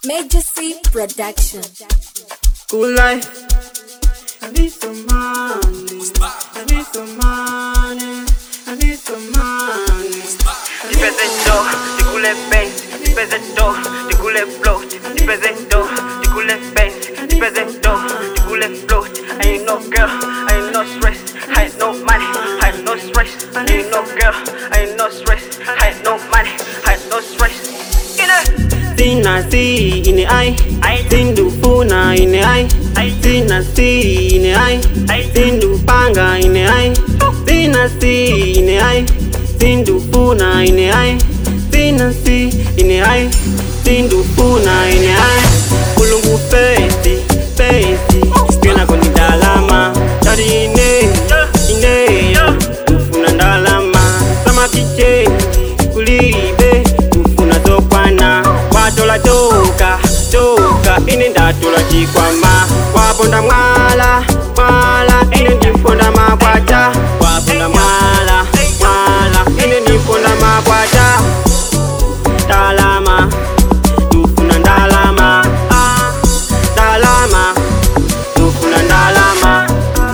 Major C Production. Cool life. I need some money. I need some money. I need some money. Dipezendo, di kule bass. Dipezendo, di kule float. Dipezendo, di kule bass. Dipezendo, di kule float. I ain't no girl, I ain't no stress. I ain't no money, I ain't no stress. I ain't no girl, I ain't no stress. I ain't no money, I ain't no stress. Sina si in the eye, Sindu funa in the eye. Sina si in the eye, Sindu panga in the eye. Sina si in the eye, Sindu funa in the eye. Sina si in the eye, Sindu funa in the eye. Kulungu pesi, pesi, kena koni dalama. Dari ine, ufuna dalama. Sama kiche, kulibe, ufuna zokwana. Watola toka, toka, ine ndatola chikwama. Waponda mwala, mwala, ine ndiponda makwata. Waponda mwala, mwala, ine ndiponda makwata. Dalama, ufuna dalama. Dalama, ufuna dalama.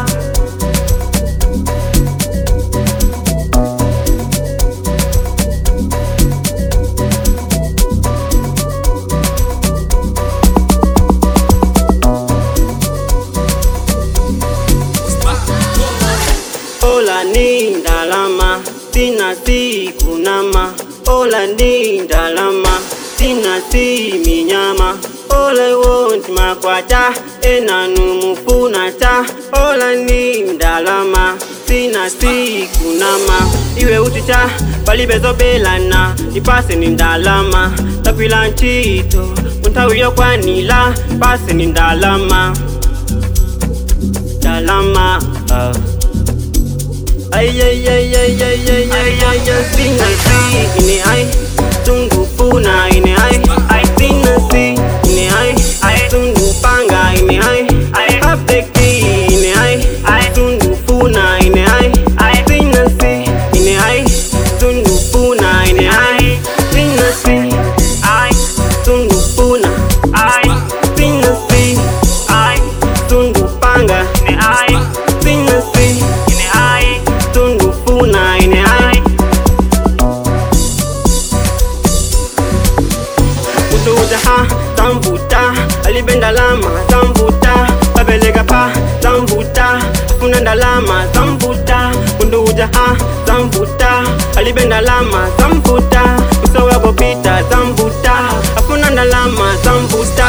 Ola ni dalama, sina si kunama. Ola ni dalama, sina si minyama. All I want makwata, enanu mufuna ta. Ola ni dalama, sina si kunama. Iwe uticha, balibezo belana, ipase ni dalama. Tapila nchito, untawiyo kwa nila, pase ni dalama. Dalama, ay, sina si ine ay, tungu puna ine ay, sina si ine ay, tungu panga ine ay, apeki ine ay, tungu puna ine ay, sina si ine ay, tungu puna ine ay, sina si ay, tungu puna ay, sina si ay, tungu panga ine ay, sina si ine ay, tungu puna ine ay. Utuja ha, zamvuta, alibenda lama, zamvuta, babelega pa, zamvuta, afuna ndalama, zamvuta, unduja ha, zamvuta, alibenda lama, zamvuta, usawa bopita, zamvuta, afuna ndalama, zamvuta.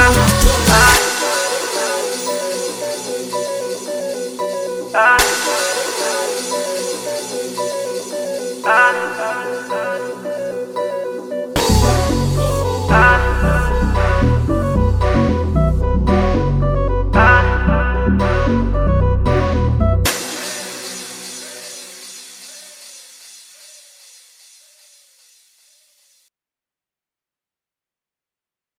Ah.